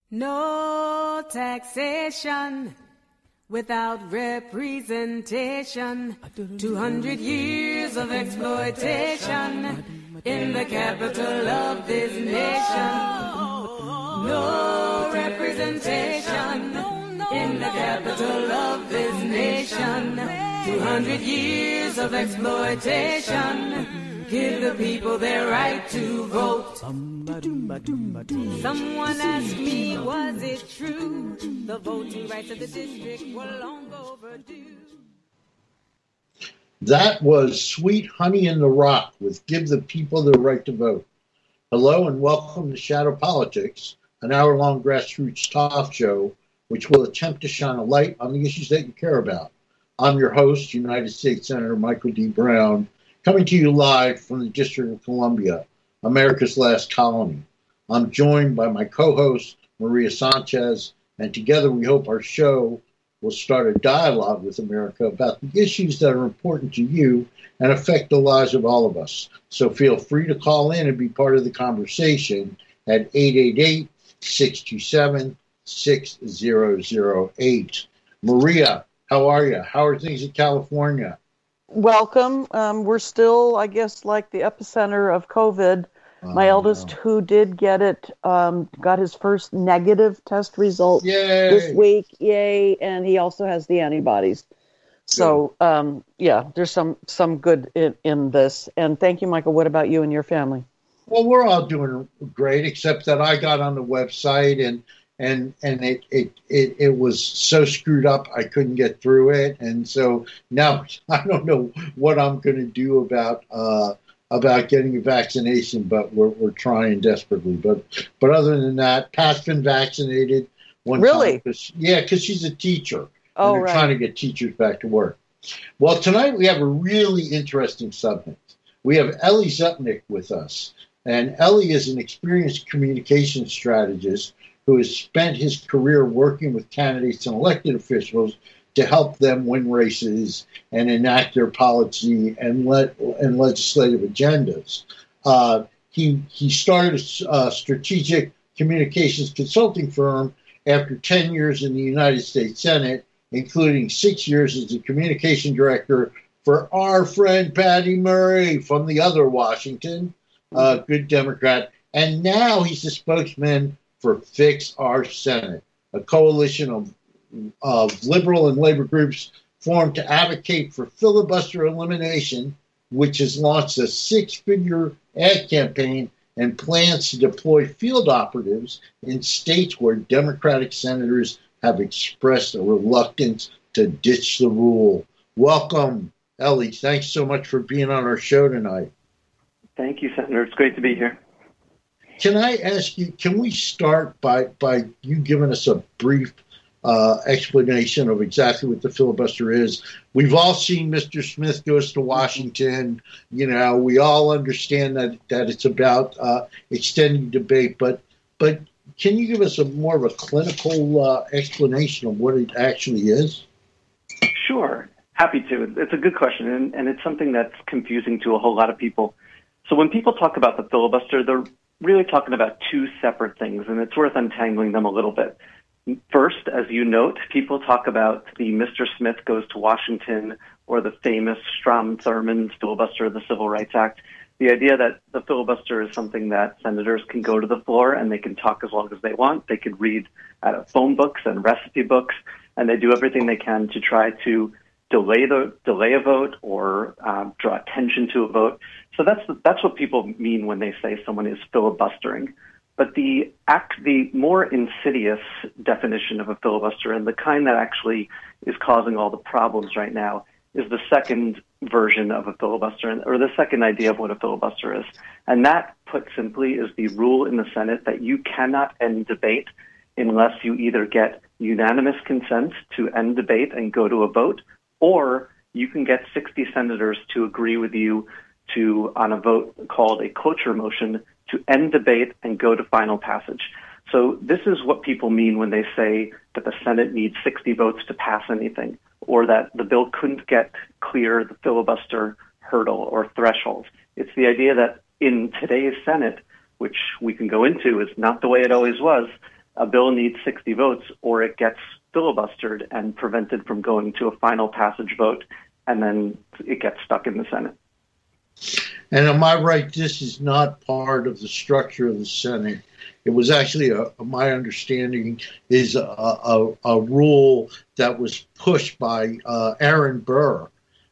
No taxation without representation. 200 years of exploitation in the capital of this nation. No representation in the capital of this nation. 200 years of exploitation. Give the people their right to vote. Someone asked me, was it true? The voting rights of the district were long overdue. That was Sweet Honey in the Rock with Give the People the Right to Vote. Hello and welcome to Shadow Politics, an hour-long grassroots talk show which will attempt to shine a light on the issues that you care about. I'm your host, United States Senator Michael D. Brown, coming to you live from the District of Columbia, America's last colony. I'm joined by my co-host, Maria Sanchez, and together we hope our show will start a dialogue with America about the issues that are important to you and affect the lives of all of us. So feel free to call in and be part of the conversation at 888-627-6008. Maria, how are you? How are things in California? Welcome. We're still, I guess, like the epicenter of COVID. My eldest, who did get it, got his first negative test result this week. Yay. And he also has the antibodies. So, there's some good in this. And thank you, Michael. What about you and your family? Well, we're all doing great, except that I got on the website and it was so screwed up I couldn't get through it, and so now I don't know what I'm going to do about getting a vaccination, but we're trying desperately. But other than that, Pat's been vaccinated. Really? Because she's a teacher. Oh, and they're trying to get teachers back to work. Well, tonight we have a really interesting subject. We have Ellie Zupnik with us, and Ellie is an experienced communication strategist who has spent his career working with candidates and elected officials to help them win races and enact their policy and legislative agendas. He started a strategic communications consulting firm after 10 years in the United States Senate, including 6 years as the communication director for our friend Patty Murray from the other Washington, good Democrat. And now he's the spokesman for Fix Our Senate, a coalition of liberal and labor groups formed to advocate for filibuster elimination, which has launched a 6-figure ad campaign and plans to deploy field operatives in states where Democratic senators have expressed a reluctance to ditch the rule. Welcome, Ellie. Thanks so much for being on our show tonight. Thank you, Senator. It's great to be here. Can I ask you, can we start by you giving us a brief explanation of exactly what the filibuster is? We've all seen Mr. Smith Goes to Washington. You know, we all understand that it's about extending debate, but can you give us more of a clinical explanation of what it actually is? Sure. Happy to. It's a good question, and it's something that's confusing to a whole lot of people. So when people talk about the filibuster, they're really talking about two separate things, and it's worth untangling them a little bit. First, as you note, people talk about the Mr. Smith Goes to Washington or the famous Strom-Thurmond filibuster of the Civil Rights Act. The idea that the filibuster is something that senators can go to the floor and they can talk as long as they want. They can read out of phone books and recipe books, and they do everything they can to try to delay a vote or draw attention to a vote. So that's what people mean when they say someone is filibustering. But the more insidious definition of a filibuster, and the kind that actually is causing all the problems right now, is the second version of a filibuster, or the second idea of what a filibuster is. And that, put simply, is the rule in the Senate that you cannot end debate unless you either get unanimous consent to end debate and go to a vote, or you can get 60 senators to agree with you on a vote called a cloture motion to end debate and go to final passage. So this is what people mean when they say that the Senate needs 60 votes to pass anything, or that the bill couldn't clear the filibuster hurdle or threshold. It's the idea that in today's Senate, which we can go into is not the way it always was, a bill needs 60 votes or it gets filibustered and prevented from going to a final passage vote, and then it gets stuck in the Senate. And am I right, this is not part of the structure of the Senate? It was actually, my understanding, is a rule that was pushed by Aaron Burr.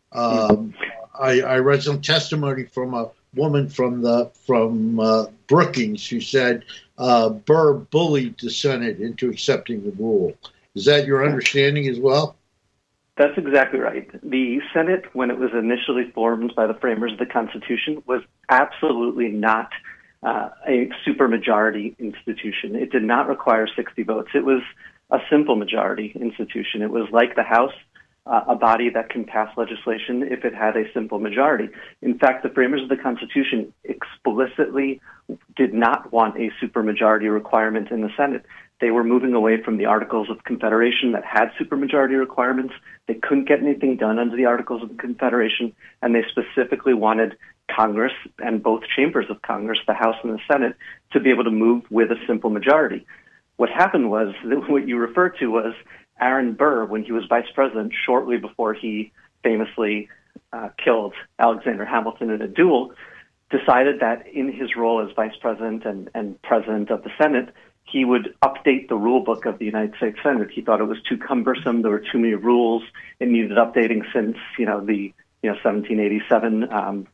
I read some testimony from a woman from Brookings who said Burr bullied the Senate into accepting the rule. Is that your understanding as well? That's exactly right. The Senate, when it was initially formed by the framers of the Constitution, was absolutely not a supermajority institution. It did not require 60 votes. It was a simple majority institution. It was like the House, a body that can pass legislation if it had a simple majority. In fact, the framers of the Constitution explicitly did not want a supermajority requirement in the Senate. They were moving away from the Articles of Confederation that had supermajority requirements. They couldn't get anything done under the Articles of Confederation, and they specifically wanted Congress and both chambers of Congress, the House and the Senate, to be able to move with a simple majority. What happened was, what you referred to was Aaron Burr, when he was vice president, shortly before he famously killed Alexander Hamilton in a duel, decided that in his role as vice president and president of the Senate, he would update the rule book of the United States Senate. He thought it was too cumbersome. There were too many rules. It needed updating since, the 1787,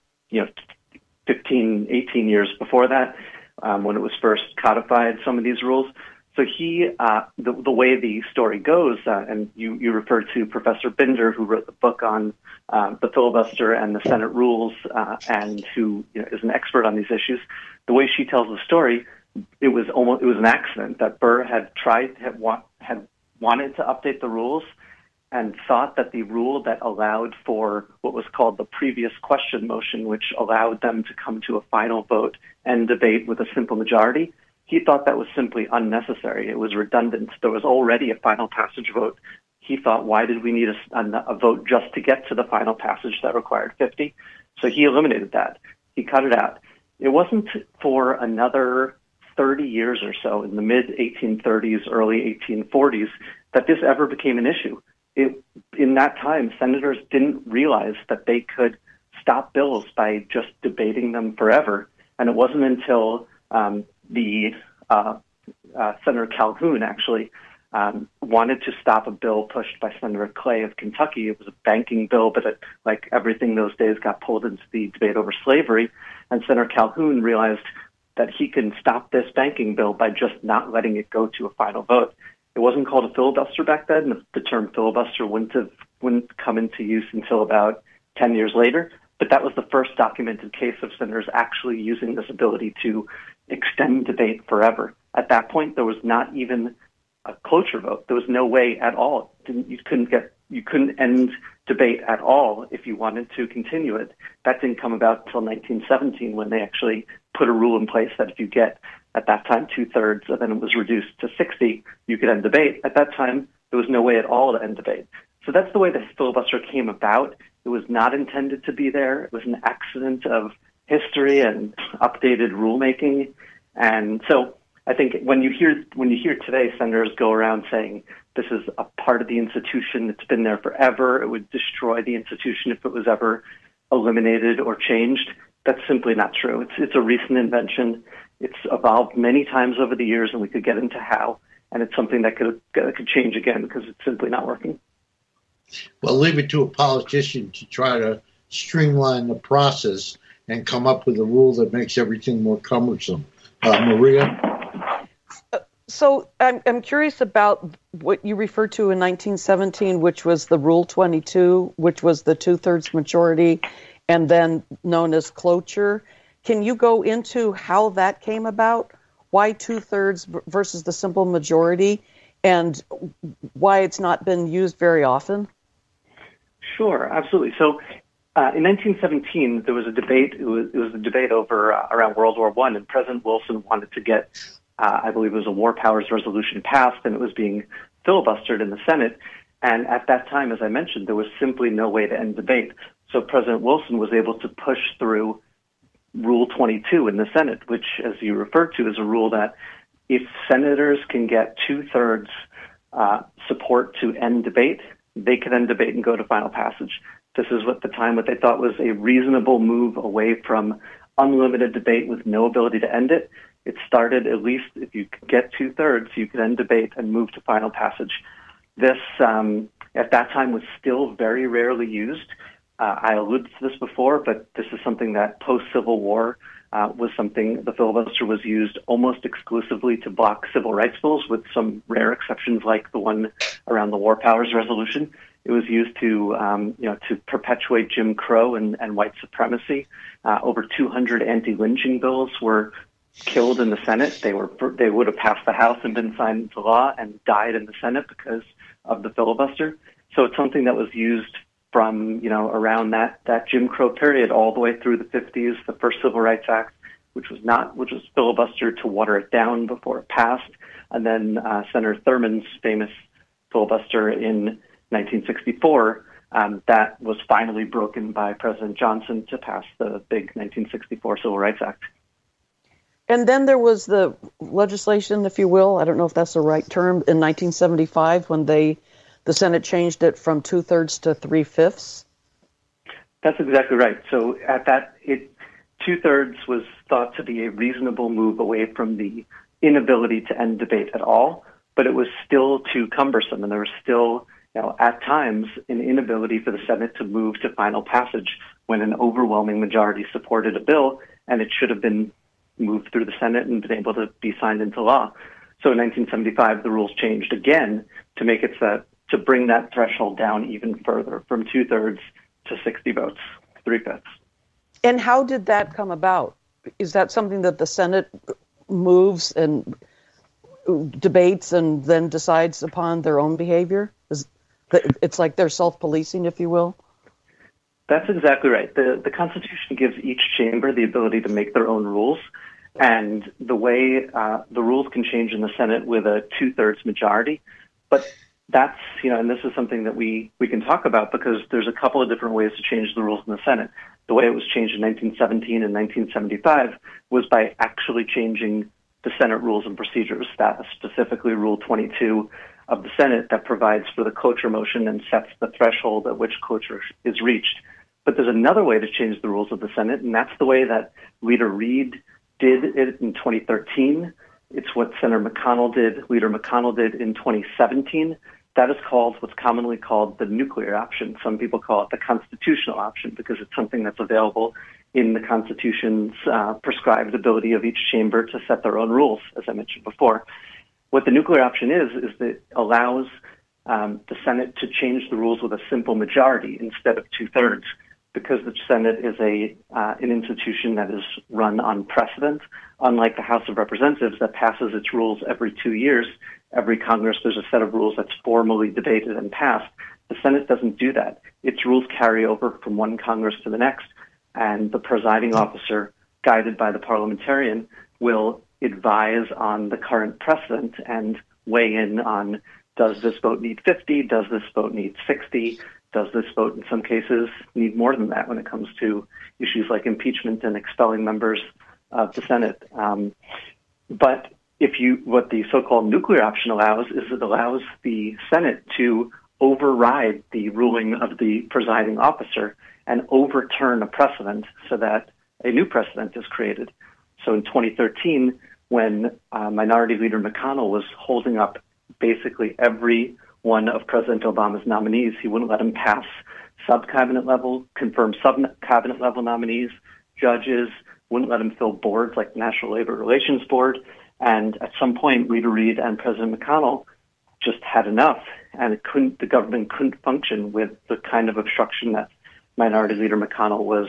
15, 18 years before that, when it was first codified, some of these rules. So he, the way the story goes, and you referred to Professor Binder, who wrote the book on the filibuster and the Senate rules, and who is an expert on these issues. The way she tells the story, it was an accident that Burr had wanted to update the rules and thought that the rule that allowed for what was called the previous question motion, which allowed them to come to a final vote and debate with a simple majority, he thought that was simply unnecessary. It was redundant. There was already a final passage vote. He thought, why did we need a vote just to get to the final passage that required 50? So he eliminated that. He cut it out. It wasn't for another 30 years or so, in the mid-1830s, early 1840s, that this ever became an issue. In that time, senators didn't realize that they could stop bills by just debating them forever. And it wasn't until Senator Calhoun actually wanted to stop a bill pushed by Senator Clay of Kentucky. It was a banking bill, but it, like everything those days, got pulled into the debate over slavery. And Senator Calhoun realized that he can stop this banking bill by just not letting it go to a final vote. It wasn't called a filibuster back then. The term filibuster wouldn't come into use until about 10 years later. But that was the first documented case of senators actually using this ability to extend debate forever. At that point, there was not even a cloture vote. There was no way at all. You couldn't end debate at all if you wanted to continue it. That didn't come about until 1917, when they actually put a rule in place that if you get, at that time, 2/3, and then it was reduced to 60, you could end debate. At that time, there was no way at all to end debate. So that's the way the filibuster came about. It was not intended to be there. It was an accident of history and updated rulemaking. And so I think when you hear today senators go around saying this is a part of the institution, it's been there forever, it would destroy the institution if it was ever eliminated or changed, that's simply not true. It's a recent invention. It's evolved many times over the years, and we could get into how, and it's something that could change again because it's simply not working. Well, leave it to a politician to try to streamline the process and come up with a rule that makes everything more cumbersome. Maria? So I'm curious about what you referred to in 1917, which was the Rule 22, which was the 2/3 majority, and then known as cloture. Can you go into how that came about? Why 2/3 versus the simple majority, and why it's not been used very often? Sure, absolutely. So in 1917, there was a debate. It was a debate over around World War I, and President Wilson wanted to get, I believe it was a War Powers Resolution passed, and it was being filibustered in the Senate. And at that time, as I mentioned, there was simply no way to end debate. So President Wilson was able to push through Rule 22 in the Senate, which, as you referred to, is a rule that if senators can get 2/3 support to end debate, they can end debate and go to final passage. This is what they thought was a reasonable move away from unlimited debate with no ability to end it. It started, at least if you could get 2/3, you could end debate and move to final passage. This, at that time, was still very rarely used. I alluded to this before, but this is something that post-Civil War was something the filibuster was used almost exclusively to block civil rights bills, with some rare exceptions like the one around the War Powers Resolution. It was used to perpetuate Jim Crow and white supremacy. Over 200 anti-lynching bills were killed in the Senate. They would have passed the House and been signed into law and died in the Senate because of the filibuster. So it's something that was used from around that Jim Crow period all the way through the 50s, the first Civil Rights Act, which was filibustered to water it down before it passed, and then Senator Thurman's famous filibuster in 1964 that was finally broken by President Johnson to pass the big 1964 Civil Rights Act. And then there was the legislation, if you will, I don't know if that's the right term, in 1975 when the Senate changed it from 2/3 to 3/5. That's exactly right. So at that, 2/3 was thought to be a reasonable move away from the inability to end debate at all, but it was still too cumbersome, and there was still, at times, an inability for the Senate to move to final passage when an overwhelming majority supported a bill, and it should have been moved through the Senate and been able to be signed into law. So in 1975, the rules changed again to make it to bring that threshold down even further, from 2/3 to 60 votes, 3/5. And how did that come about? Is that something that the Senate moves and debates and then decides upon their own behavior? It's like they're self-policing, if you will? That's exactly right. The Constitution gives each chamber the ability to make their own rules, and the way the rules can change in the Senate with a 2/3 majority. But that's, and this is something that we can talk about because there's a couple of different ways to change the rules in the Senate. The way it was changed in 1917 and 1975 was by actually changing the Senate rules and procedures, that specifically Rule 22 of the Senate that provides for the cloture motion and sets the threshold at which cloture is reached. But there's another way to change the rules of the Senate, and that's the way that Leader Reid did it in 2013. It's what Leader McConnell did in 2017. That is what's commonly called the nuclear option. Some people call it the constitutional option because it's something that's available in the Constitution's prescribed ability of each chamber to set their own rules, as I mentioned before. What the nuclear option is that it allows the Senate to change the rules with a simple majority instead of 2/3, because the Senate is an institution that is run on precedent. Unlike the House of Representatives that passes its rules every 2 years, every Congress there's a set of rules that's formally debated and passed. The Senate doesn't do that. Its rules carry over from one Congress to the next, and the presiding officer, guided by the parliamentarian, will advise on the current precedent and weigh in on, does this vote need 50? Does this vote need 60? Does this vote, in some cases, need more than that when it comes to issues like impeachment and expelling members of the Senate? But what the so-called nuclear option allows is it allows the Senate to override the ruling of the presiding officer and overturn a precedent so that a new precedent is created. So in 2013, when Minority Leader McConnell was holding up basically every one of President Obama's nominees, he wouldn't let him pass sub-cabinet level, confirm sub-cabinet level nominees, judges, wouldn't let him fill boards like the National Labor Relations Board. And at some point, Leader Reid and President McConnell just had enough, and the government couldn't function with the kind of obstruction that Minority Leader McConnell was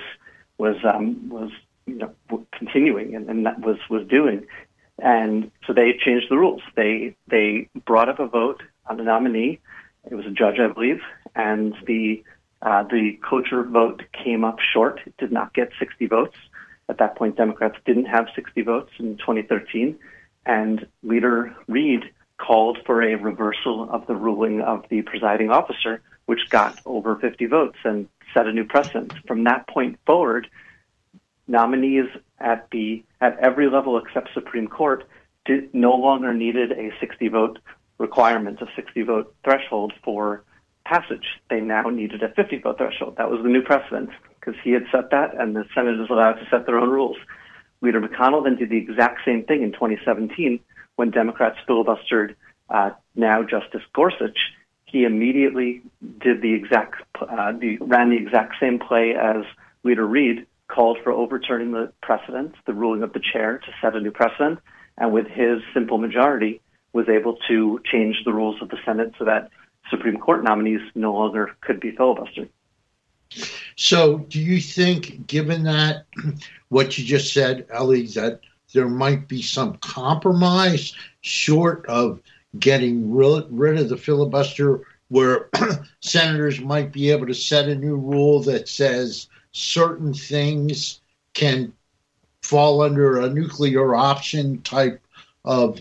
continuing and that was doing. And so they changed the rules. They brought up a vote on the nominee. It was a judge, I believe, and the cloture vote came up short. It did not get 60 votes. At that point, Democrats didn't have 60 votes in 2013, and Leader Reid called for a reversal of the ruling of the presiding officer, which got over 50 votes and set a new precedent. From that point forward, nominees at every level except Supreme Court no longer needed a 60-vote requirement, a 60-vote threshold for passage. They now needed a 50-vote threshold. That was the new precedent because he had set that, and the Senate is allowed to set their own rules. Leader McConnell then did the exact same thing in 2017 when Democrats filibustered now Justice Gorsuch. He immediately did ran the exact same play as Leader Reid, called for overturning the precedent, the ruling of the chair, to set a new precedent, and with his simple majority was able to change the rules of the Senate so that Supreme Court nominees no longer could be filibustered. So do you think, given that, what you just said, Ellie, that there might be some compromise short of getting rid of the filibuster where senators might be able to set a new rule that says certain things can fall under a nuclear option type of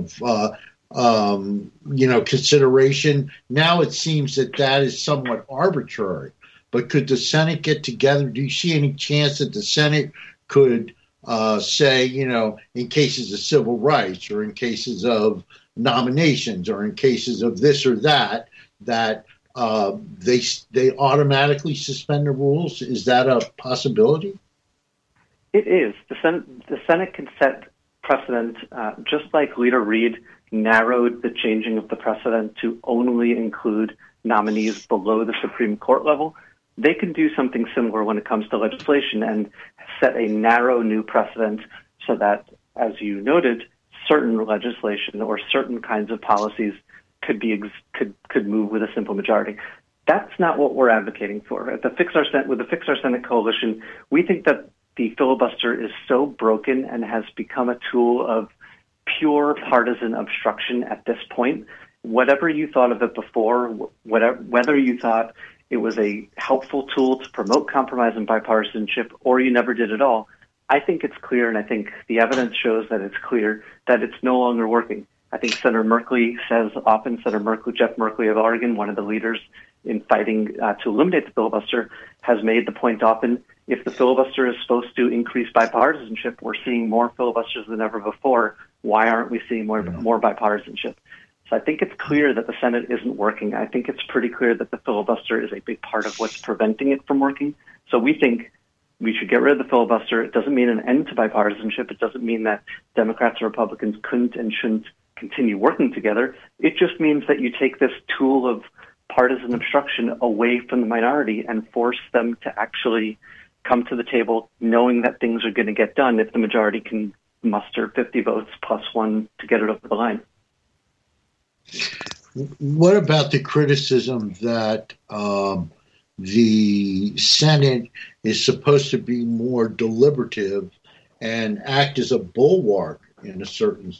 consideration? Now it seems that is somewhat arbitrary. But could the Senate get together? Do you see any chance that the Senate could say, in cases of civil rights or in cases of nominations or in cases of this or that, that they automatically suspend the rules? Is that a possibility? It is. The Senate can set precedent, just like Leader Reid narrowed the changing of the precedent to only include nominees below the Supreme Court level. They can do something similar when it comes to legislation and set a narrow new precedent so that, as you noted, certain legislation or certain kinds of policies could move with a simple majority. That's not what we're advocating for. With the Fix Our Senate coalition, we think that the filibuster is so broken and has become a tool of pure partisan obstruction at this point. Whatever you thought of it before, whether you thought it was a helpful tool to promote compromise and bipartisanship, or you never did at all, I think it's clear, and I think the evidence shows that it's clear that it's no longer working. I think Senator Merkley says often, Jeff Merkley of Oregon, one of the leaders in fighting to eliminate the filibuster, has made the point often, if the filibuster is supposed to increase bipartisanship, we're seeing more filibusters than ever before. Why aren't we seeing more bipartisanship? So I think it's clear that the Senate isn't working. I think it's pretty clear that the filibuster is a big part of what's preventing it from working. So we think we should get rid of the filibuster. It doesn't mean an end to bipartisanship. It doesn't mean that Democrats and Republicans couldn't and shouldn't continue working together. It just means that you take this tool of partisan obstruction away from the minority and force them to actually come to the table knowing that things are going to get done if the majority can muster 50 votes plus one to get it over the line. What about the criticism that the Senate is supposed to be more deliberative and act as a bulwark in a certain,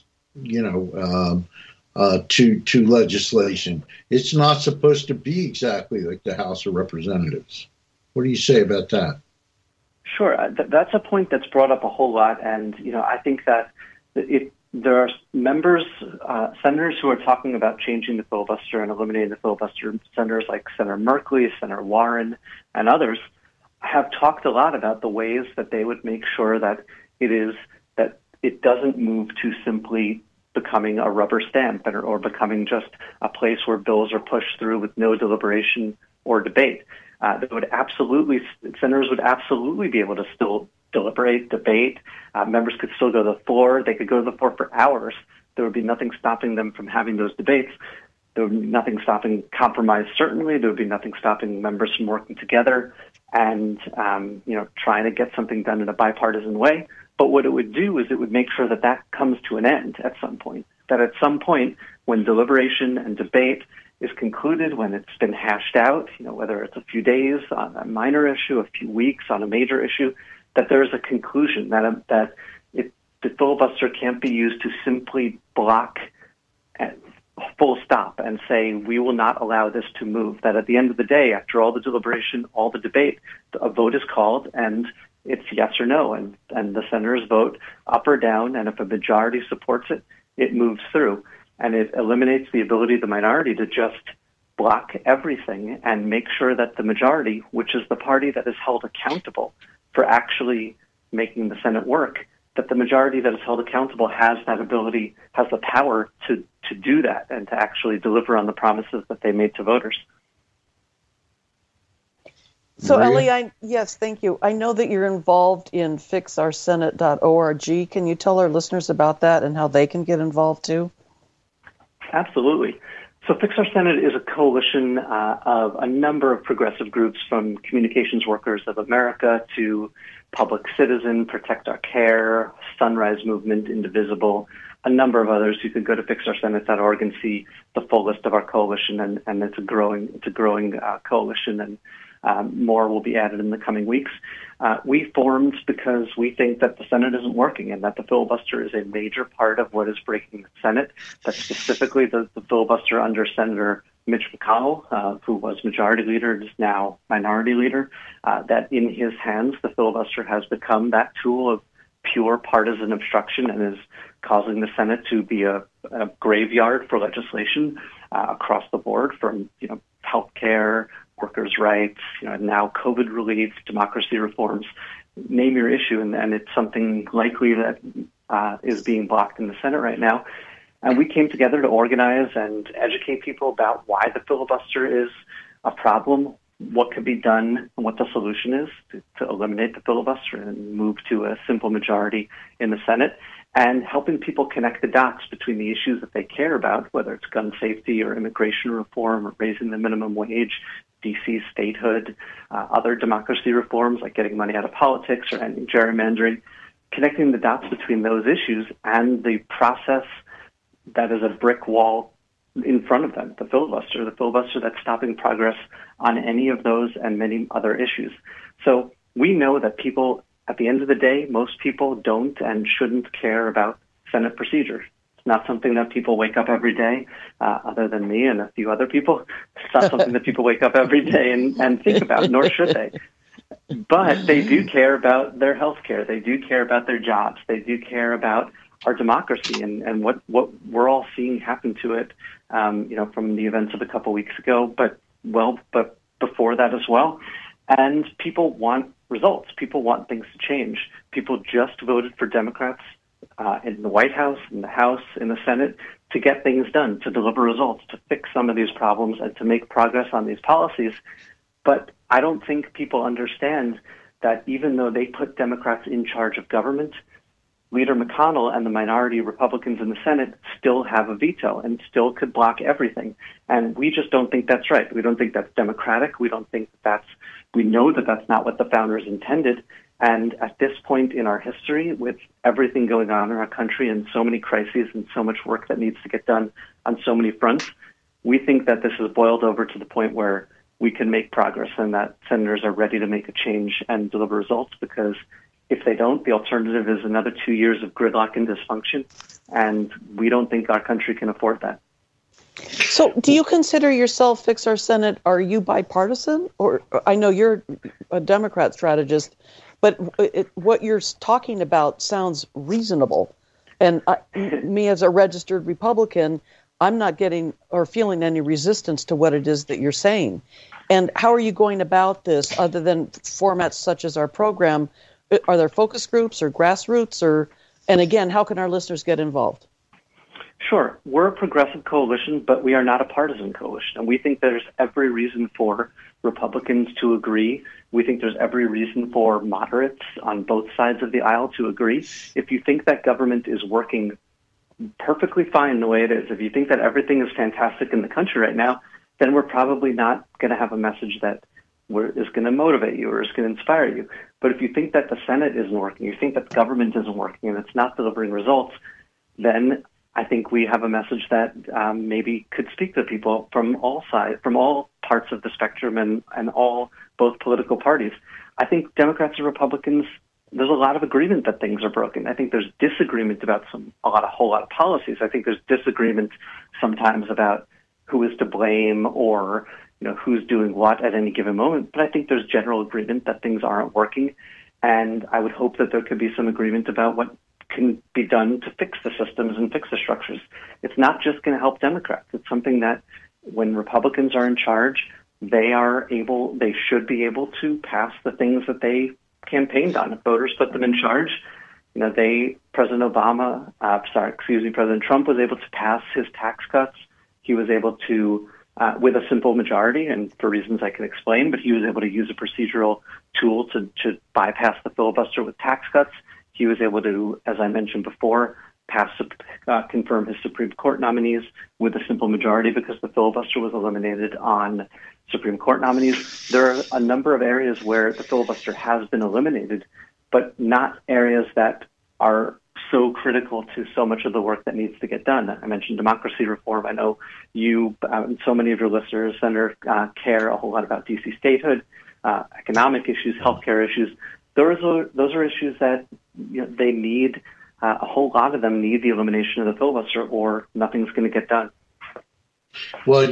to legislation? It's not supposed to be exactly like the House of Representatives. What do you say about that? Sure. That's a point that's brought up a whole lot. And, I think that there are senators who are talking about changing the filibuster and eliminating the filibuster. Senators like Senator Merkley, Senator Warren, and others have talked a lot about the ways that they would make sure that it doesn't move to simply becoming a rubber stamp or becoming just a place where bills are pushed through with no deliberation or debate. Senators would absolutely be able to still deliberate, debate. Members could still go to the floor. They could go to the floor for hours. There would be nothing stopping them from having those debates. There would be nothing stopping compromise, certainly. There would be nothing stopping members from working together and, trying to get something done in a bipartisan way. But what it would do is it would make sure that comes to an end at some point, that at some point when deliberation and debate is concluded, when it's been hashed out, whether it's a few days on a minor issue, a few weeks on a major issue, that there is a conclusion, that the filibuster can't be used to simply block at full stop and say, we will not allow this to move. That at the end of the day, after all the deliberation, all the debate, a vote is called and it's yes or no, and the senators vote up or down, and if a majority supports it, it moves through. And it eliminates the ability of the minority to just block everything and make sure that the majority, which is the party that is held accountable for actually making the Senate work, that the majority that is held accountable has that ability, has the power to do that and to actually deliver on the promises that they made to voters. So, Ellie, yes, thank you. I know that you're involved in fixoursenate.org. Can you tell our listeners about that and how they can get involved too? Absolutely. So Fix Our Senate is a coalition of a number of progressive groups, from Communications Workers of America to Public Citizen, Protect Our Care, Sunrise Movement, Indivisible, a number of others. You could go to fixoursenate.org and see the full list of our coalition, and it's a growing coalition, and more will be added in the coming weeks. We formed because we think that the Senate isn't working and that the filibuster is a major part of what is breaking the Senate. That's specifically the filibuster under Senator Mitch McConnell, who was majority leader and is now minority leader, that in his hands, the filibuster has become that tool of pure partisan obstruction and is causing the Senate to be a graveyard for legislation across the board, from health care, workers' rights, now COVID relief, democracy reforms, name your issue, and it's something likely that is being blocked in the Senate right now. And we came together to organize and educate people about why the filibuster is a problem, what could be done, and what the solution is to eliminate the filibuster and move to a simple majority in the Senate, and helping people connect the dots between the issues that they care about, whether it's gun safety or immigration reform or raising the minimum wage, D.C. statehood, other democracy reforms like getting money out of politics or ending gerrymandering, connecting the dots between those issues and the process that is a brick wall in front of them, the filibuster that's stopping progress on any of those and many other issues. So we know that people, at the end of the day, most people don't and shouldn't care about Senate procedure. It's not something that people wake up every day, other than me and a few other people. It's not something that people wake up every day and think about, nor should they. But they do care about their health care. They do care about their jobs. They do care about our democracy and what we're all seeing happen to it, from the events of a couple weeks ago, but before that as well. And people want results. People want things to change. People just voted for Democrats in the White House, in the House, in the Senate, to get things done, to deliver results, to fix some of these problems, and to make progress on these policies. But I don't think people understand that even though they put Democrats in charge of government, Leader McConnell and the minority Republicans in the Senate still have a veto and still could block everything. And we just don't think that's right. We don't think that's democratic. We don't think we know that that's not what the founders intended. And at this point in our history, with everything going on in our country and so many crises and so much work that needs to get done on so many fronts, we think that this has boiled over to the point where we can make progress and that senators are ready to make a change and deliver results, because if they don't, the alternative is another 2 years of gridlock and dysfunction, and we don't think our country can afford that. So do you consider yourself, Fix Our Senate, are you bipartisan? Or I know you're a Democrat strategist, but what you're talking about sounds reasonable. And me as a registered Republican, I'm not getting or feeling any resistance to what it is that you're saying. And how are you going about this other than formats such as our program? Are there focus groups or grassroots? And again, how can our listeners get involved? Sure. We're a progressive coalition, but we are not a partisan coalition. And we think there's every reason for Republicans to agree. We think there's every reason for moderates on both sides of the aisle to agree. If you think that government is working perfectly fine the way it is, if you think that everything is fantastic in the country right now, then we're probably not going to have a message that is going to motivate you or is going to inspire you. But if you think that the Senate isn't working, you think that the government isn't working and it's not delivering results, then I think we have a message that maybe could speak to people from all sides, from all parts of the spectrum and both political parties. I think Democrats and Republicans, there's a lot of agreement that things are broken. I think there's disagreement about a whole lot of policies. I think there's disagreement sometimes about who is to blame or who's doing what at any given moment. But I think there's general agreement that things aren't working. And I would hope that there could be some agreement about what can be done to fix the systems and fix the structures. It's not just going to help Democrats. It's something that when Republicans are in charge, they should be able to pass the things that they campaigned on. If voters put them in charge, President Trump was able to pass his tax cuts. He was able to, with a simple majority, and for reasons I can explain, but he was able to use a procedural tool to bypass the filibuster with tax cuts. He was able to, as I mentioned before, confirm his Supreme Court nominees with a simple majority because the filibuster was eliminated on Supreme Court nominees. There are a number of areas where the filibuster has been eliminated, but not areas that are so critical to so much of the work that needs to get done. I mentioned democracy reform. I know you and so many of your listeners, Senator, care a whole lot about D.C. statehood, economic issues, healthcare issues. Those are issues that they need. A whole lot of them need the elimination of the filibuster, or nothing's going to get done. Well,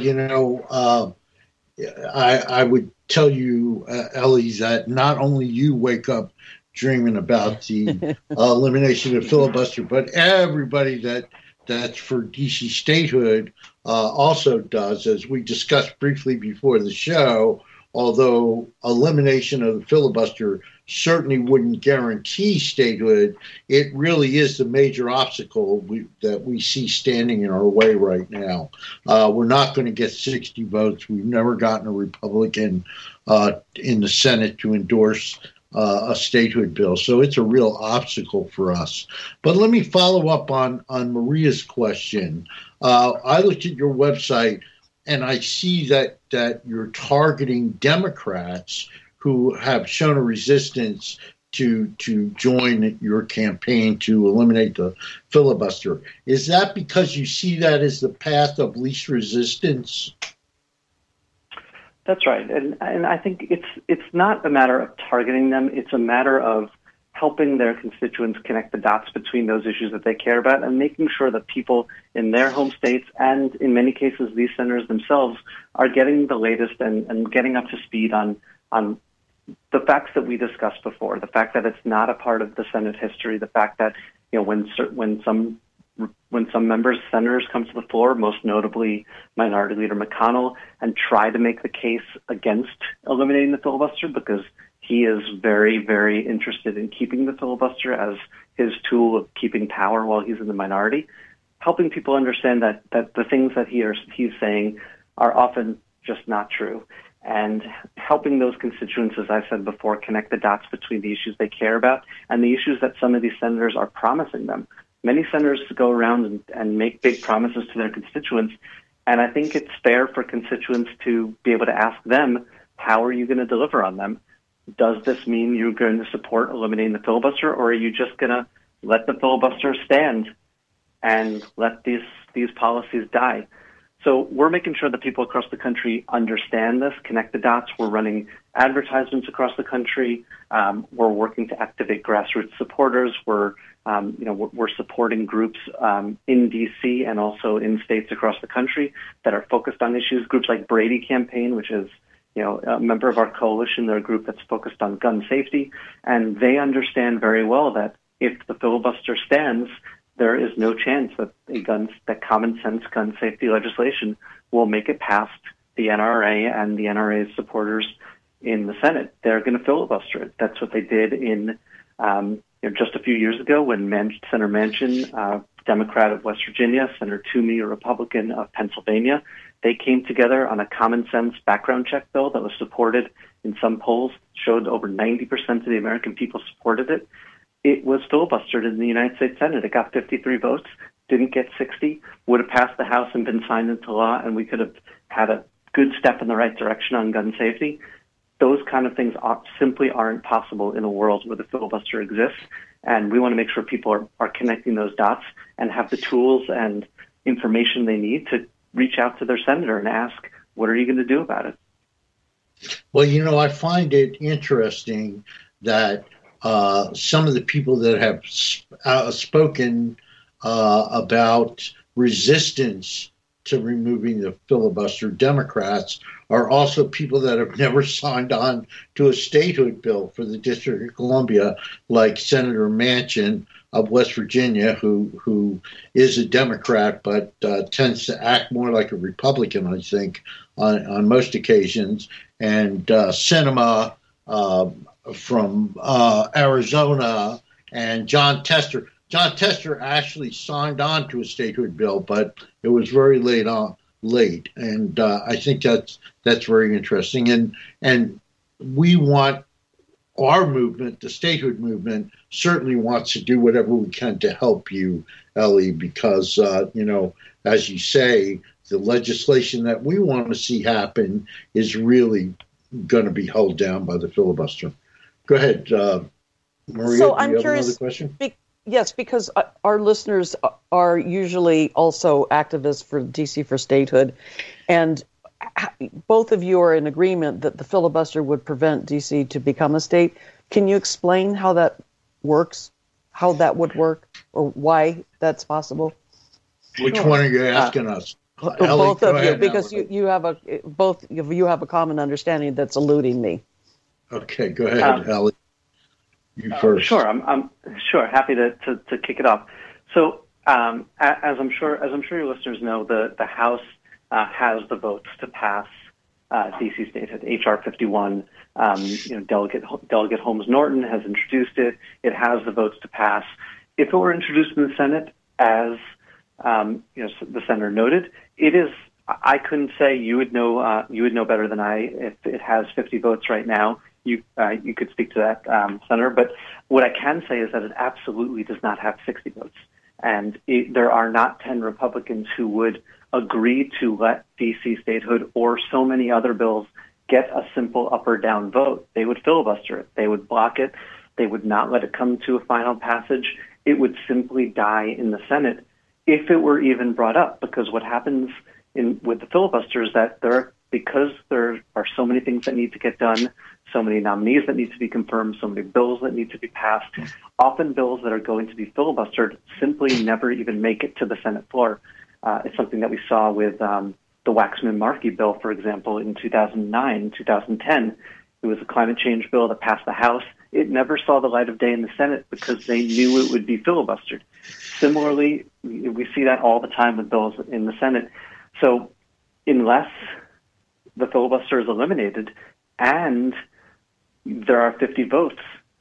I would tell you, Ellie, that not only you wake up dreaming about the elimination of the filibuster, but everybody that's for D.C. statehood also does, as we discussed briefly before the show. Although elimination of the filibuster certainly wouldn't guarantee statehood, it really is the major obstacle that we see standing in our way right now. We're not going to get 60 votes. We've never gotten a Republican in the Senate to endorse a statehood bill. So it's a real obstacle for us. But let me follow up on Maria's question. I looked at your website, and I see that you're targeting Democrats who have shown a resistance to join your campaign to eliminate the filibuster. Is that because you see that as the path of least resistance? That's right, and I think it's not a matter of targeting them. It's a matter of helping their constituents connect the dots between those issues that they care about and making sure that people in their home states, and in many cases these senators themselves, are getting the latest and getting up to speed on the facts that we discussed before, the fact that it's not a part of the Senate history, the fact that when some senators come to the floor, most notably Minority Leader McConnell, and try to make the case against eliminating the filibuster because he is very, very interested in keeping the filibuster as his tool of keeping power while he's in the minority, helping people understand that the things that he's saying are often just not true, and helping those constituents, as I said before, connect the dots between the issues they care about and the issues that some of these senators are promising them. Many senators go around and make big promises to their constituents, and I think it's fair for constituents to be able to ask them, how are you going to deliver on them? Does this mean you're going to support eliminating the filibuster, or are you just going to let the filibuster stand and let these policies die? So we're making sure that people across the country understand this, connect the dots. We're running advertisements across the country. We're working to activate grassroots supporters. We're supporting groups in D.C. and also in states across the country that are focused on issues. Groups like Brady Campaign, which is a member of our coalition. They're a group that's focused on gun safety, and they understand very well that if the filibuster stands, there is no chance that common sense gun safety legislation will make it past the NRA and the NRA's supporters in the Senate. They're going to filibuster it. That's what they did in just a few years ago when Senator Manchin, Democrat of West Virginia, Senator Toomey, a Republican of Pennsylvania, they came together on a common sense background check bill that was supported in some polls, showed over 90% of the American people supported it. It was filibustered in the United States Senate. It got 53 votes, didn't get 60, would have passed the House and been signed into law, and we could have had a good step in the right direction on gun safety. Those kind of things simply aren't possible in a world where the filibuster exists, and we want to make sure people are connecting those dots and have the tools and information they need to reach out to their senator and ask, what are you going to do about it? Well, I find it interesting that some of the people that have spoken about resistance to removing the filibuster, Democrats, are also people that have never signed on to a statehood bill for the District of Columbia, like Senator Manchin of West Virginia, who is a Democrat but tends to act more like a Republican, I think, on most occasions, and Sinema from Arizona, and John Tester. John Tester actually signed on to a statehood bill, but it was very late, and I think that's very interesting. And we want our movement, the statehood movement, certainly wants to do whatever we can to help you, Ellie, because as you say, the legislation that we want to see happen is really going to be held down by the filibuster. Go ahead, Maria. So do I'm you have curious. Another question? Yes, because our listeners are usually also activists for DC for statehood, and both of you are in agreement that the filibuster would prevent DC to become a state. Can you explain how that works, how that would work, or why that's possible? Which one are you asking us? Ellie, both of you, ahead, because Ellie. you have both of you have a common understanding that's eluding me. Okay, go ahead, Ellie. You first. Sure, I'm sure happy to kick it off. So, as I'm sure your listeners know, the House has the votes to pass DC statehood. HR 51. Delegate Holmes Norton has introduced it. It has the votes to pass. If it were introduced in the Senate, as the senator noted, it is. I couldn't say you would know better than I. If it has 50 votes right now, you could speak to that, Senator. But what I can say is that it absolutely does not have 60 votes, and there are not 10 Republicans who would agree to let DC statehood or so many other bills get a simple up or down vote. They would filibuster it. They would block it. They would not let it come to a final passage. It would simply die in the Senate if it were even brought up, because what happens with the filibuster is that because there are so many things that need to get done, so many nominees that need to be confirmed, so many bills that need to be passed, often bills that are going to be filibustered simply never even make it to the Senate floor. It's something that we saw with the Waxman-Markey bill, for example, in 2009, 2010. It was a climate change bill that passed the House. It never saw the light of day in the Senate because they knew it would be filibustered. Similarly, we see that all the time with bills in the Senate. So unless the filibuster is eliminated and there are 50 votes,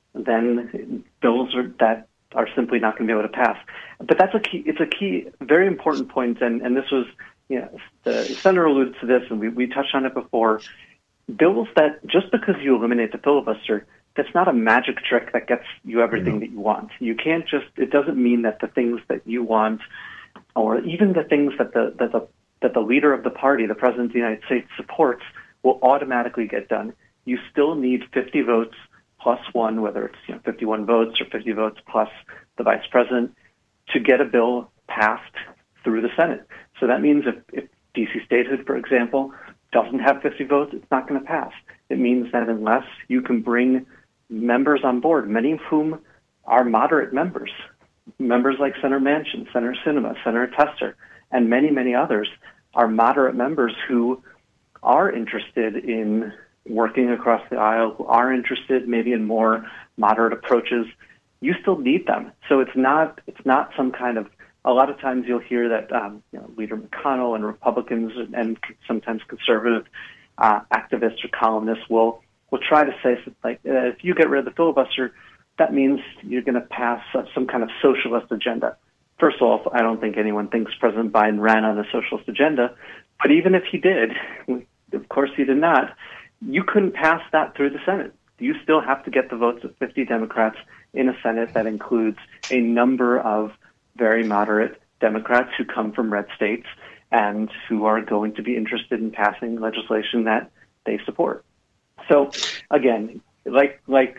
then bills that are simply not going to be able to pass. But that's a key. It's a key, very important point. And this was, the senator alluded to this, and we touched on it before. Bills that just because you eliminate the filibuster, that's not a magic trick that gets you everything that you want. You can't just. It doesn't mean that the things that you want, or even the things that the leader of the party, the president of the United States, supports, will automatically get done. You still need 50 votes plus one, whether it's 51 votes or 50 votes plus the vice president, to get a bill passed through the Senate. So that means if DC statehood, for example, doesn't have 50 votes, it's not going to pass. It means that unless you can bring members on board, many of whom are moderate members like Senator Manchin, Senator Sinema, Senator Tester, and many, many others are moderate members who are interested in working across the aisle, who are interested maybe in more moderate approaches. You still need them. So it's not some kind of. A lot of times you'll hear that Leader McConnell and Republicans and sometimes conservative activists or columnists will try to say like, if you get rid of the filibuster, that means you're going to pass some kind of socialist agenda. First of all, I don't think anyone thinks President Biden ran on a socialist agenda, but even if he did, of course he did not, you couldn't pass that through the Senate. You still have to get the votes of 50 Democrats in a Senate that includes a number of very moderate Democrats who come from red states and who are going to be interested in passing legislation that they support. So again, I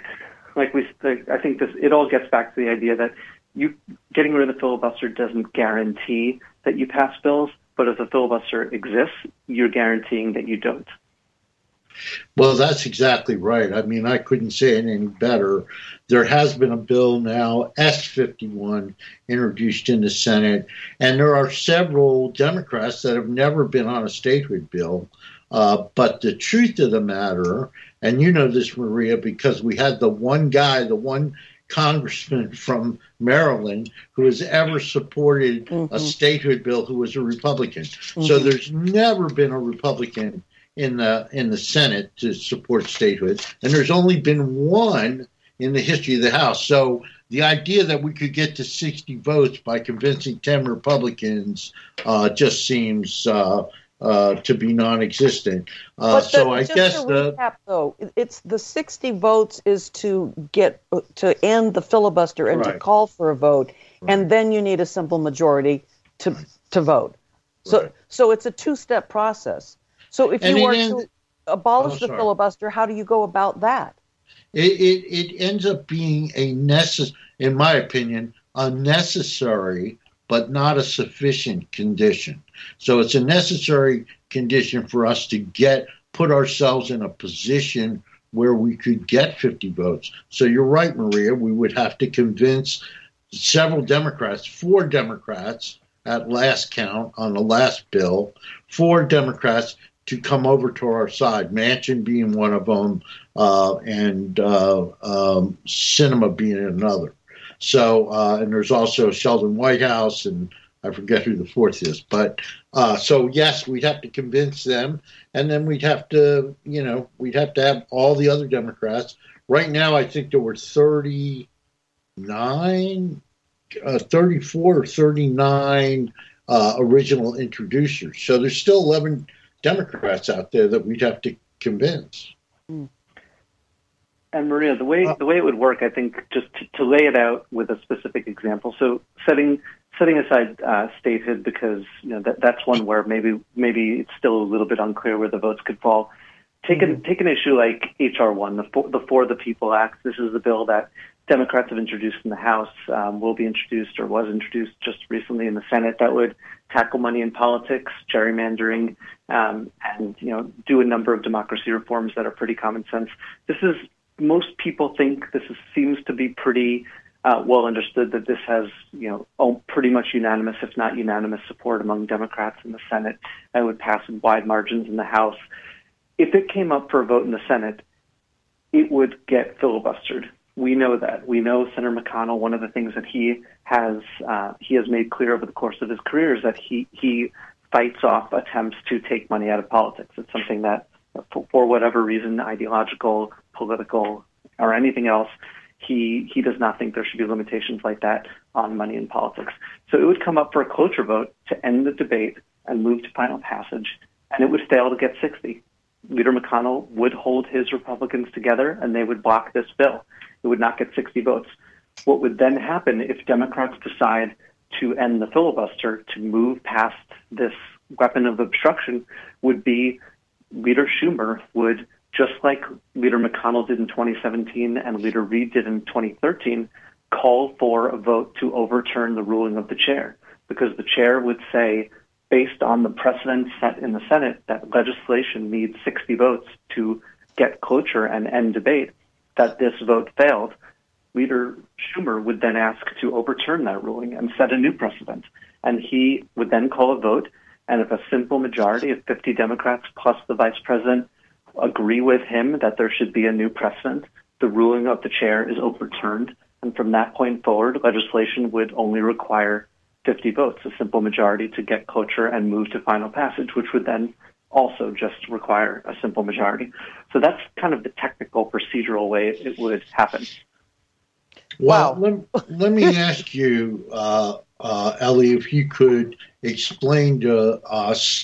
think it all gets back to the idea that getting rid of the filibuster doesn't guarantee that you pass bills, but if the filibuster exists, you're guaranteeing that you don't. Well, that's exactly right. I mean, I couldn't say it any better. There has been a bill now, S-51, introduced in the Senate, and there are several Democrats that have never been on a statehood bill. But the truth of the matter, and you know this, Maria, because we had the one congressman from Maryland who has ever supported a statehood bill who was a Republican. So there's never been a Republican in the Senate to support statehood, and there's only been one in the history of the House. So the idea that we could get to 60 votes by convincing 10 Republicans just seems to be non-existent. So I guess recap, though, it's the 60 votes is to get to end the filibuster and to call for a vote, and then you need a simple majority to vote. So it's a two-step process. So if you were to abolish the filibuster, how do you go about that? It ends up being in my opinion, a necessary but not a sufficient condition. So it's a necessary condition for us to put ourselves in a position where we could get 50 votes. So you're right, Maria, we would have to convince several Democrats, 4 Democrats at last count on the last bill, 4 Democrats to come over to our side, Manchin being one of them, and Sinema being another. So, and there's also Sheldon Whitehouse, and I forget who the fourth is. But so, yes, we'd have to convince them, and then we'd have to have all the other Democrats. Right now, I think there were 34 or 39 original introducers. So there's still 11 Democrats out there that we'd have to convince. And Maria, the way it would work, I think, just to lay it out with a specific example. So setting aside statehood, because that's one where maybe it's still a little bit unclear where the votes could fall. Take an issue like HR 1, the For the People Act. This is the bill that Democrats have introduced in the House, will be introduced or was introduced just recently in the Senate, that would tackle money in politics, gerrymandering, and do a number of democracy reforms that are pretty common sense. Most people think seems to be pretty well understood that this has pretty much unanimous, if not unanimous, support among Democrats in the Senate, and would pass in wide margins in the House. If it came up for a vote in the Senate, it would get filibustered. We know that. We know Senator McConnell. One of the things that he has made clear over the course of his career is that he fights off attempts to take money out of politics. It's something that, for whatever reason, ideological, political, or anything else, he does not think there should be limitations like that on money in politics. So it would come up for a cloture vote to end the debate and move to final passage, and it would fail to get 60. Leader McConnell would hold his Republicans together, and they would block this bill. It would not get 60 votes. What would then happen if Democrats decide to end the filibuster, to move past this weapon of obstruction, would be Leader Schumer would, just like Leader McConnell did in 2017 and Leader Reid did in 2013, call for a vote to overturn the ruling of the chair, because the chair would say, based on the precedent set in the Senate, that legislation needs 60 votes to get cloture and end debate, that this vote failed. Leader Schumer would then ask to overturn that ruling and set a new precedent. And he would then call a vote, and if a simple majority of 50 Democrats plus the vice president agree with him that there should be a new precedent, the ruling of the chair is overturned. And from that point forward, legislation would only require 50 votes, a simple majority, to get cloture and move to final passage, which would then also just require a simple majority. So that's kind of the technical, procedural way it would happen. Well, let me ask you, Ellie, if you could explain to us,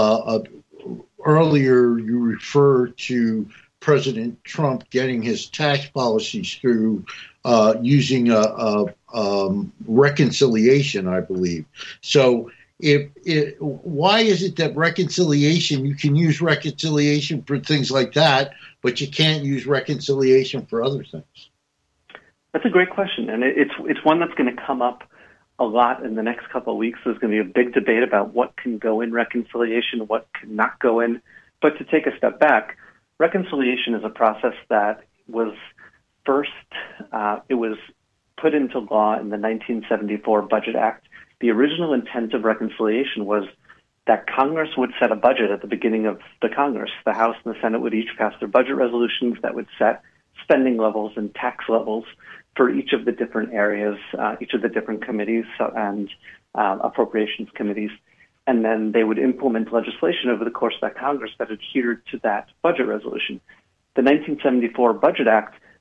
earlier you referred to President Trump getting his tax policies through using a reconciliation, I believe. So why is it that reconciliation, you can use reconciliation for things like that, but you can't use reconciliation for other things? That's a great question, and it's one that's going to come up a lot in the next couple of weeks. There's going to be a big debate about what can go in reconciliation, what cannot go in. But to take a step back, reconciliation is a process that was first, it was put into law in the 1974 Budget Act. The original intent of reconciliation was that Congress would set a budget at the beginning of the Congress. The House and the Senate would each pass their budget resolutions that would set spending levels and tax levels for each of the different areas, each of the different committees and appropriations committees. And then they would implement legislation over the course of that Congress that adhered to that budget resolution. The 1974 Budget Act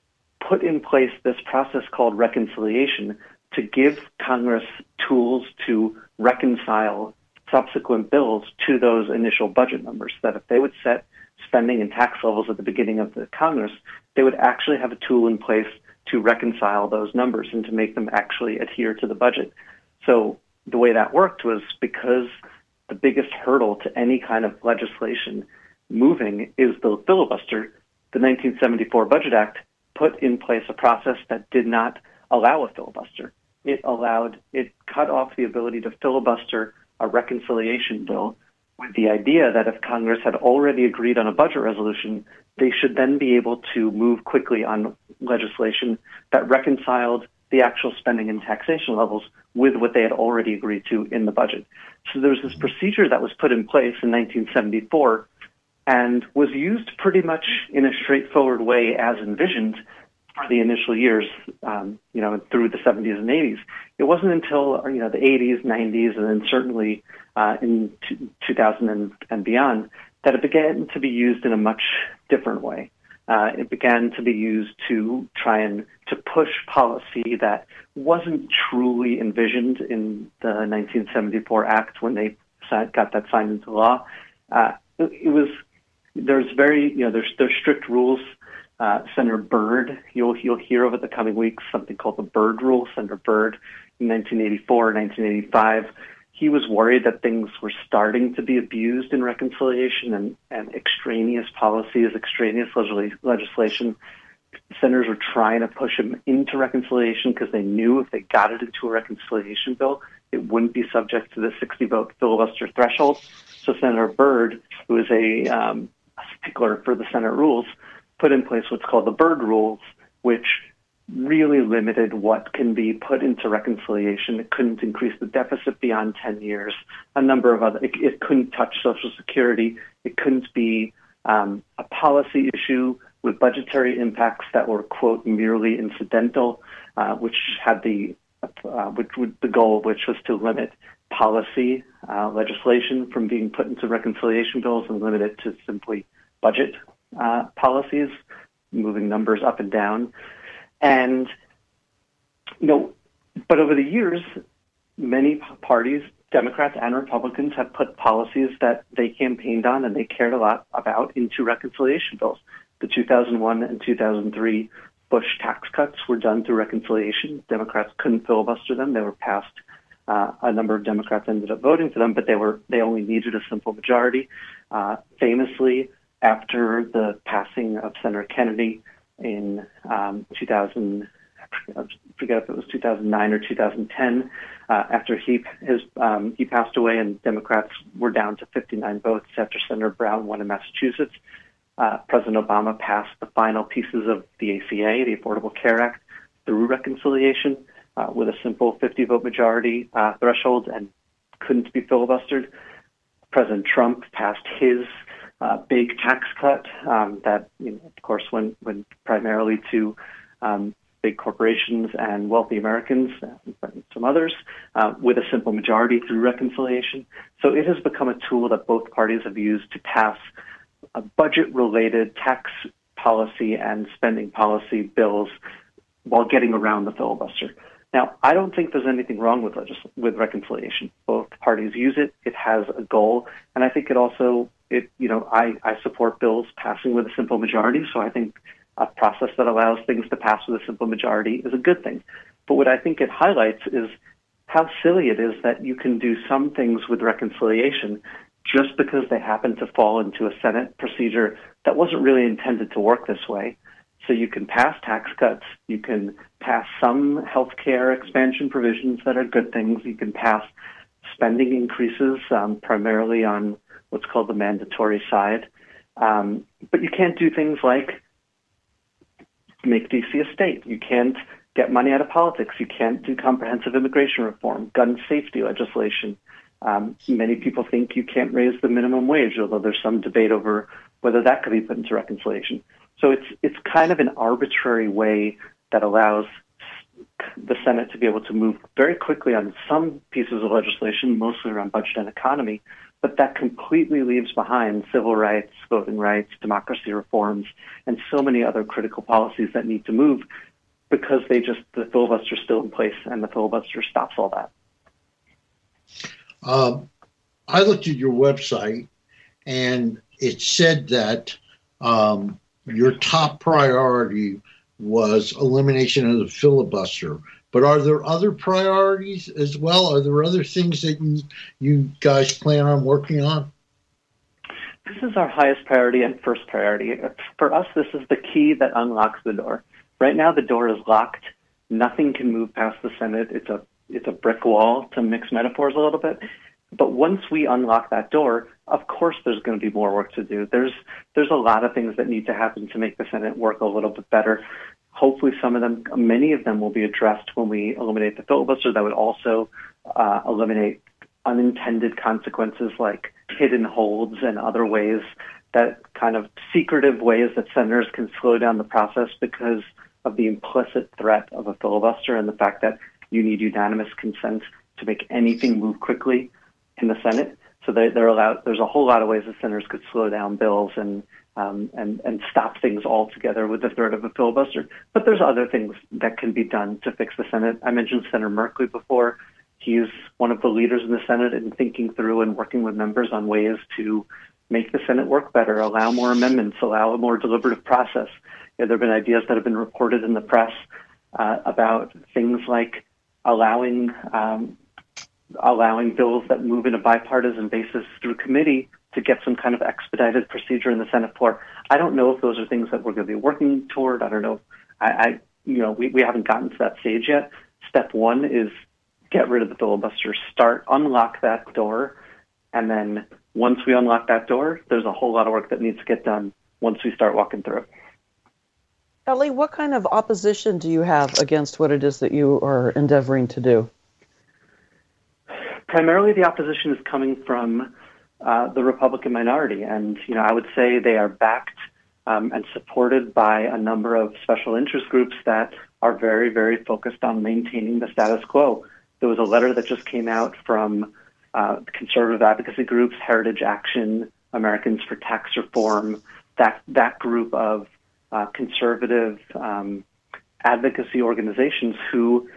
put in place this process called reconciliation to give Congress tools to reconcile subsequent bills to those initial budget numbers, that if they would set spending and tax levels at the beginning of the Congress, they would actually have a tool in place to reconcile those numbers and to make them actually adhere to the budget. So the way that worked was because the biggest hurdle to any kind of legislation moving is the filibuster, the 1974 Budget Act put in place a process that did not allow a filibuster. It cut off the ability to filibuster a reconciliation bill with the idea that if Congress had already agreed on a budget resolution, they should then be able to move quickly on legislation that reconciled the actual spending and taxation levels with what they had already agreed to in the budget. So there was this procedure that was put in place in 1974 and was used pretty much in a straightforward way as envisioned for the initial years, through the 70s and 80s. It wasn't until, the 80s, 90s, and then certainly in 2000 and beyond that it began to be used in a much different way. It began to be used to try and to push policy that wasn't truly envisioned in the 1974 Act when they got that signed into law. There's strict rules. Senator Byrd, you'll hear over the coming weeks something called the Byrd Rule. Senator Byrd in 1984, 1985, he was worried that things were starting to be abused in reconciliation and extraneous policies, extraneous legislation. Senators were trying to push him into reconciliation because they knew if they got it into a reconciliation bill, it wouldn't be subject to the 60-vote filibuster threshold. So Senator Byrd, who is a stickler for the Senate rules, put in place what's called the Byrd Rules, which really limited what can be put into reconciliation. It couldn't increase the deficit beyond 10 years. A number of other, it couldn't touch Social Security. It couldn't be a policy issue with budgetary impacts that were, quote, merely incidental, which had the goal of which was to limit policy legislation from being put into reconciliation bills and limit it to simply budget policies, moving numbers up and down. And, but over the years, many parties, Democrats and Republicans, have put policies that they campaigned on and they cared a lot about into reconciliation bills. The 2001 and 2003 Bush tax cuts were done through reconciliation. Democrats couldn't filibuster them. They were passed. A number of Democrats ended up voting for them, but they only needed a simple majority. Famously, after the passing of Senator Kennedy in 2000, I forget if it was 2009 or 2010, after he passed away and Democrats were down to 59 votes after Senator Brown won in Massachusetts, President Obama passed the final pieces of the ACA, the Affordable Care Act, through reconciliation with a simple 50-vote majority threshold and couldn't be filibustered. President Trump passed his big tax cut that, of course, went primarily to big corporations and wealthy Americans and some others with a simple majority through reconciliation. So it has become a tool that both parties have used to pass budget-related tax policy and spending policy bills while getting around the filibuster. Now, I don't think there's anything wrong with reconciliation. Both parties use it. It has a goal, and I think I support bills passing with a simple majority, so I think a process that allows things to pass with a simple majority is a good thing. But what I think it highlights is how silly it is that you can do some things with reconciliation just because they happen to fall into a Senate procedure that wasn't really intended to work this way. So you can pass tax cuts, you can pass some health care expansion provisions that are good things, you can pass spending increases primarily on what's called the mandatory side, but you can't do things like make D.C. a state. You can't get money out of politics. You can't do comprehensive immigration reform, gun safety legislation. Many people think you can't raise the minimum wage, although there's some debate over whether that could be put into reconciliation. So it's kind of an arbitrary way that allows the Senate to be able to move very quickly on some pieces of legislation, mostly around budget and economy, but that completely leaves behind civil rights, voting rights, democracy reforms, and so many other critical policies that need to move because the filibuster's still in place and the filibuster stops all that. I looked at your website and it said that your top priority was elimination of the filibuster. But are there other priorities as well? Are there other things that you guys plan on working on? This is our highest priority and first priority. For us, this is the key that unlocks the door. Right now, the door is locked. Nothing can move past the Senate. It's a brick wall, to mix metaphors a little bit. But once we unlock that door, of course there's going to be more work to do. There's a lot of things that need to happen to make the Senate work a little bit better. Hopefully many of them will be addressed when we eliminate the filibuster. That would also eliminate unintended consequences like hidden holds and other ways, that kind of secretive ways that senators can slow down the process because of the implicit threat of a filibuster and the fact that you need unanimous consent to make anything move quickly in the Senate. So there's a whole lot of ways that senators could slow down bills and stop things altogether with the threat of a filibuster. But there's other things that can be done to fix the Senate. I mentioned Senator Merkley before. He's one of the leaders in the Senate in thinking through and working with members on ways to make the Senate work better, allow more amendments, allow a more deliberative process. There have been ideas that have been reported in the press about things like allowing bills that move in a bipartisan basis through committee to get some kind of expedited procedure in the Senate floor. I don't know if those are things that we're going to be working toward. I don't know. We haven't gotten to that stage yet. Step one is get rid of the filibuster, unlock that door, and then once we unlock that door, there's a whole lot of work that needs to get done once we start walking through it. Ellie, what kind of opposition do you have against what it is that you are endeavoring to do? Primarily, the opposition is coming from the Republican minority, and I would say they are backed and supported by a number of special interest groups that are very, very focused on maintaining the status quo. There was a letter that just came out from conservative advocacy groups, Heritage Action, Americans for Tax Reform, that group of conservative advocacy organizations who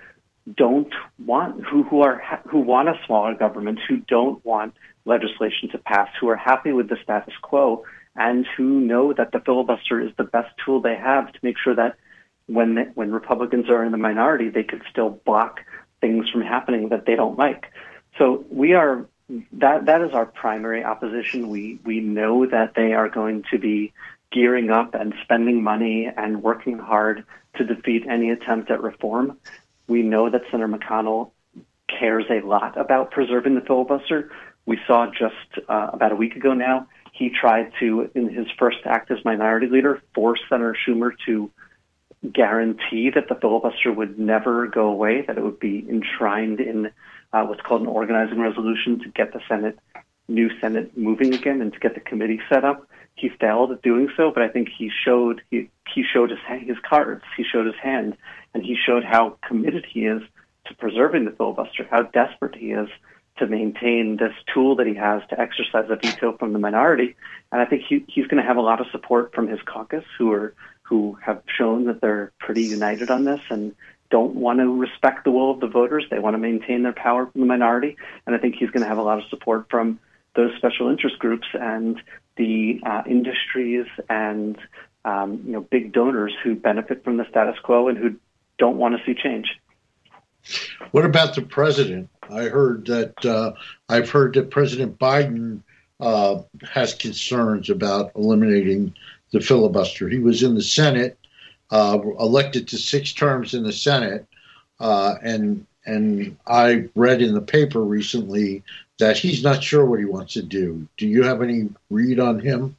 want a smaller government, who don't want legislation to pass, who are happy with the status quo, and who know that the filibuster is the best tool they have to make sure that when Republicans are in the minority, they could still block things from happening that they don't like. So that is our primary opposition. We know that they are going to be gearing up and spending money and working hard to defeat any attempt at reform. We know that Senator McConnell cares a lot about preserving the filibuster. We saw just about a week ago now, he tried to, in his first act as minority leader, force Senator Schumer to guarantee that the filibuster would never go away, that it would be enshrined in what's called an organizing resolution to get the new Senate moving again and to get the committee set up. He failed at doing so, but I think he showed his cards, he showed his hand, and he showed how committed he is to preserving the filibuster, how desperate he is to maintain this tool that he has to exercise a veto from the minority. And I think he's going to have a lot of support from his caucus, who have shown that they're pretty united on this and don't want to respect the will of the voters. They want to maintain their power from the minority. And I think he's going to have a lot of support from those special interest groups and the industries and big donors who benefit from the status quo and who don't want to see change. What about the president? I've heard that President Biden has concerns about eliminating the filibuster. He was in the Senate, elected to 6 terms in the Senate, and I read in the paper recently that he's not sure what he wants to do. Do you have any read on him?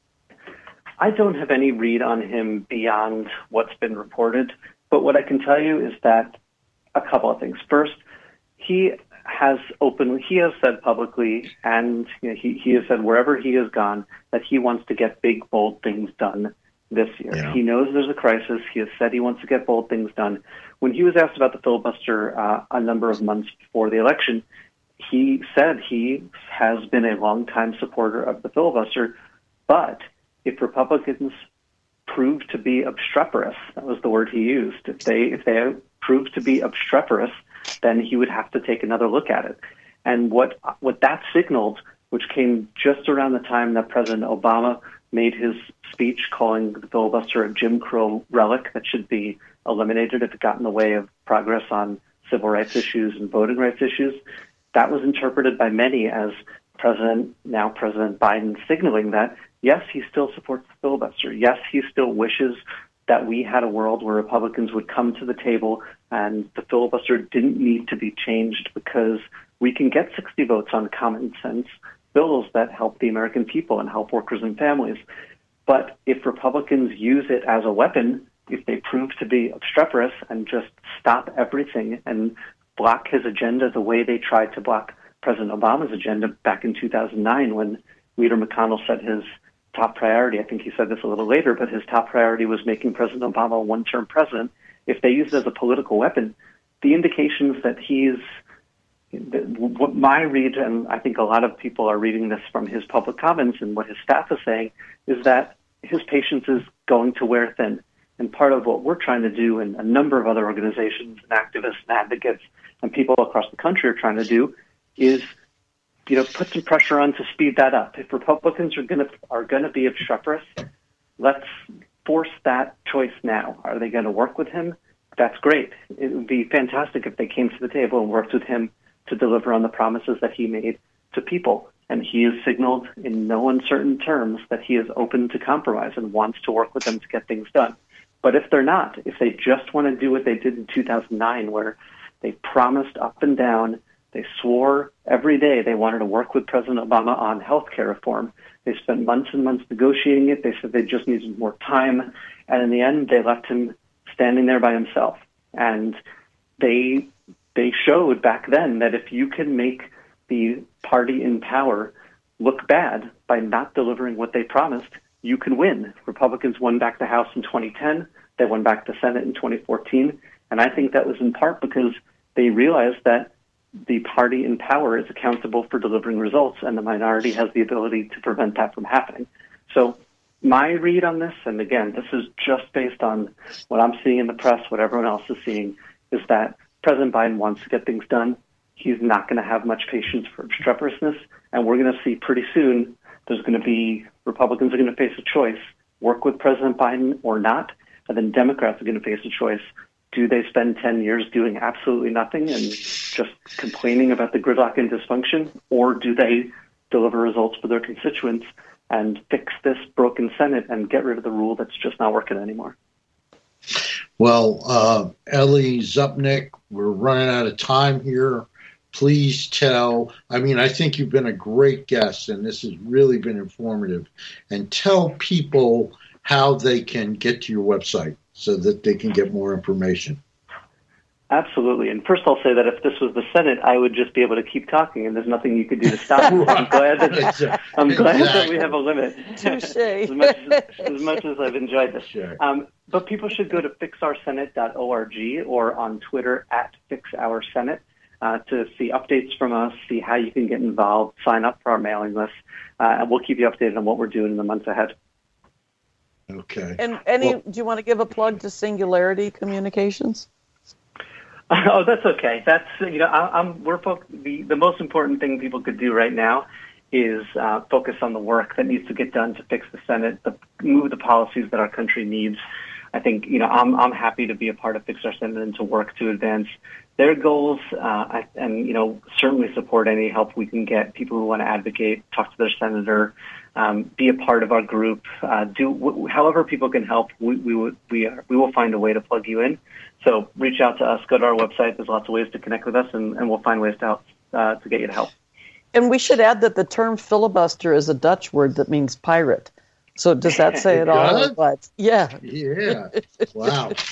I don't have any read on him beyond what's been reported, but what I can tell you is that a couple of things. First, he has said publicly, and he has said wherever he has gone, that he wants to get big, bold things done this year. Yeah. He knows there's a crisis. He has said he wants to get bold things done. When he was asked about the filibuster a number of months before the election, he said he has been a longtime supporter of the filibuster, but if Republicans prove to be obstreperous, that was the word he used, if they prove to be obstreperous, then he would have to take another look at it. And what that signaled, which came just around the time that President Obama made his speech calling the filibuster a Jim Crow relic that should be eliminated if it got in the way of progress on civil rights issues and voting rights issues, that was interpreted by many as President Biden signaling that, yes, he still supports the filibuster. Yes, he still wishes that we had a world where Republicans would come to the table and the filibuster didn't need to be changed because we can get 60 votes on common sense bills that help the American people and help workers and families. But if Republicans use it as a weapon, if they prove to be obstreperous and just stop everything and block his agenda the way they tried to block President Obama's agenda back in 2009 when Leader McConnell said his top priority, I think he said this a little later, but his top priority was making President Obama a one-term president. If they use it as a political weapon, the indications that what my read, and I think a lot of people are reading this from his public comments and what his staff is saying, is that his patience is going to wear thin. And part of what we're trying to do, and a number of other organizations and activists and advocates and people across the country are trying to do, is put some pressure on to speed that up. If Republicans are going to be obstreperous, let's force that choice now. Are they going to work with him? That's great. It would be fantastic if they came to the table and worked with him to deliver on the promises that he made to people. And he has signaled in no uncertain terms that he is open to compromise and wants to work with them to get things done. But if they're not, if they just want to do what they did in 2009, where they promised up and down, they swore every day they wanted to work with President Obama on health care reform. They spent months and months negotiating it. They said they just needed more time. And in the end, they left him standing there by himself. And they showed back then that if you can make the party in power look bad by not delivering what they promised, you can win. Republicans won back the House in 2010. They won back the Senate in 2014. And I think that was in part because they realized that the party in power is accountable for delivering results, and the minority has the ability to prevent that from happening. So my read on this, and again, this is just based on what I'm seeing in the press, what everyone else is seeing, is that President Biden wants to get things done. He's not going to have much patience for obstreperousness, and we're going to see pretty soon Republicans are going to face a choice, work with President Biden or not, and then Democrats are going to face a choice. Do they spend 10 years doing absolutely nothing and just complaining about the gridlock and dysfunction, or do they deliver results for their constituents and fix this broken Senate and get rid of the rule that's just not working anymore? Well, Ellie Zupnik, we're running out of time here. Please I think you've been a great guest, and this has really been informative. And tell people how they can get to your website so that they can get more information. Absolutely. And first I'll say that if this was the Senate, I would just be able to keep talking, and there's nothing you could do to stop me. I'm glad that we have a limit. Touché. as much as I've enjoyed this. Sure. But people should go to fixoursenate.org or on Twitter @FixOurSenate to see updates from us, see how you can get involved, sign up for our mailing list, and we'll keep you updated on what we're doing in the months ahead. Okay. And do you want to give a plug to Singularity Communications? Oh, that's okay. That's the most important thing people could do right now is focus on the work that needs to get done to fix the Senate, move the policies that our country needs. I think I'm happy to be a part of Fix Our Senate and to work to advance their goals, and certainly support any help we can get. People who want to advocate, talk to their senator, be a part of our group, however people can help. We will find a way to plug you in. So reach out to us. Go to our website. There's lots of ways to connect with us, and we'll find ways to help to get you to help. And we should add that the term filibuster is a Dutch word that means pirate. So does that say it all? Does? Yeah. Yeah. Wow.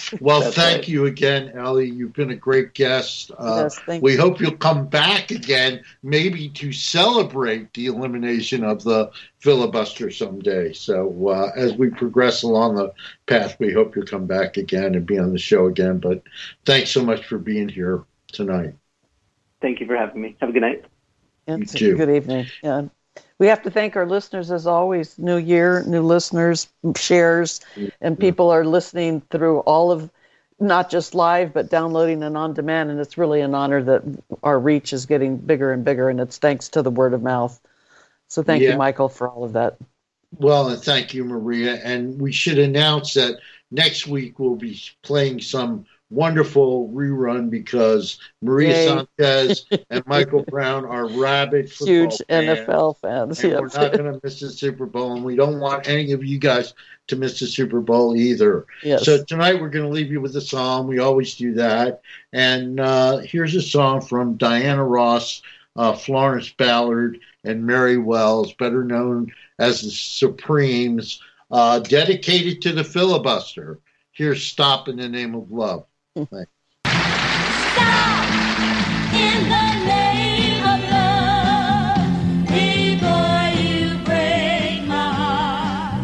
Well, thank you again, Ellie. You've been a great guest. Yes, we hope you'll come back again, maybe to celebrate the elimination of the filibuster someday. So as we progress along the path, we hope you'll come back again and be on the show again. But thanks so much for being here tonight. Thank you for having me. Have a good night. You too. Good evening. Yeah. We have to thank our listeners, as always. New year, new listeners, shares, and people are listening through all of, not just live, but downloading and on demand. And it's really an honor that our reach is getting bigger and bigger, and it's thanks to the word of mouth. So thank you, Michael, for all of that. Well, and thank you, Maria. And we should announce that next week we'll be playing some wonderful rerun because Maria Sanchez and Michael Brown are rabid football huge fans, NFL fans. And we're not going to miss the Super Bowl, and we don't want any of you guys to miss the Super Bowl either. Yes. So tonight we're going to leave you with a song. We always do that. And here's a song from Diana Ross, Florence Ballard, and Mary Wells, better known as the Supremes, dedicated to the filibuster. Here's Stop in the Name of Love. Thanks. Stop in the name of love before you break my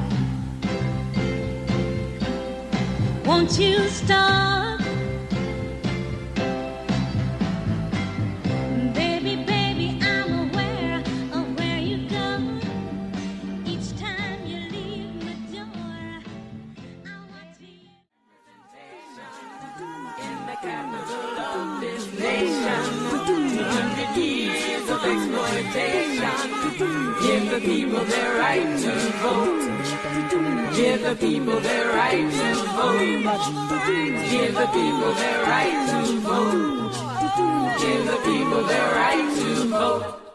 heart. Won't you stop? Baby, baby, I'm aware of where you go. Each time you leave the door, I want to. In the capital of this nation, 200 years of exploitation. Give the people their right to vote. Give the people their right to vote. Give the people their right to vote. Give the people their right to vote.